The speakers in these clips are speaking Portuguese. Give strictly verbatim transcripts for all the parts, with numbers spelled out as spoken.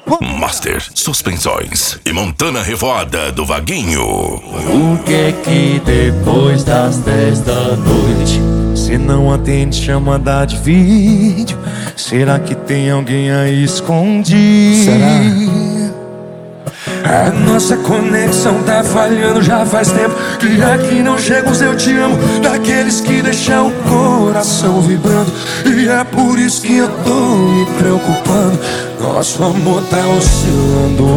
Master Suspensões e Montana Revoada do Vaguinho. O que é que depois das dez da noite cê não atende chamada de vídeo? Será que tem alguém aí escondido? Será? A nossa conexão tá falhando já faz tempo, que aqui não chega os eu te amo, daqueles que deixam o coração vibrando. E é por isso que eu tô me preocupando, nosso amor tá oscilando.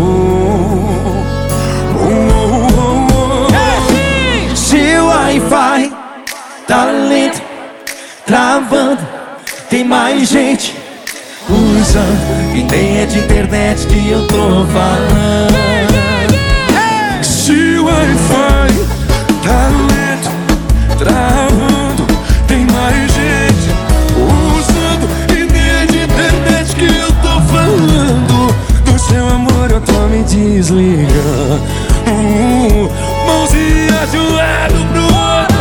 Oh, oh, oh, oh. Se o Wi-Fi tá lento, travando, tem mais gente usando, e nem é de internet que eu tô falando. Se o Wi-Fi tá lento, travando, tem mais gente usando, e nem é de internet que eu tô falando. Do seu amor eu tô me desligando, uh, mãozinhas de um lado pro outro.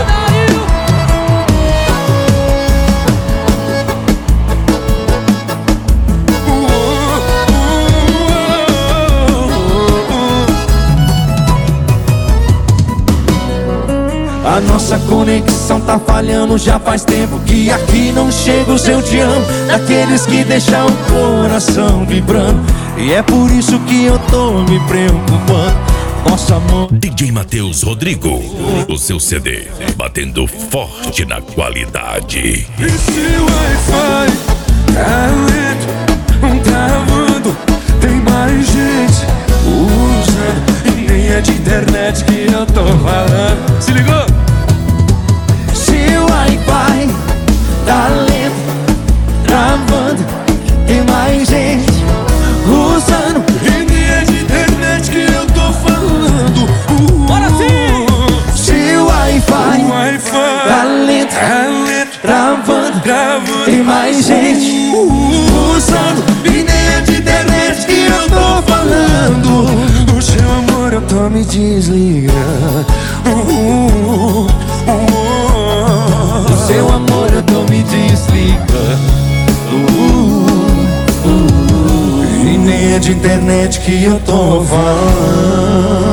A nossa conexão tá falhando já faz tempo, que aqui não chega o seu te amo, daqueles que deixam o coração vibrando. E é por isso que eu tô me preocupando, nosso amor. D J Matheus Rodrigo, o seu C D batendo forte na qualidade. E se o Wi-Fi tá lento, travando, tem mais gente usando, e nem é de internet que eu tô falando. Se ligou? Wi-Fi tá lento, travando, tem mais gente usando, e nem é de internet que eu tô falando. uh, Bora sim! Se o Wi-Fi, wi tá lento, tá lento, travando, travando, tem mais gente usando, e nem é de internet que eu tô falando. Do seu amor eu tô me desligando, uh, uh, uh, seu amor eu tô me desligando, uh, uh, uh, e nem é de internet que eu tô falando.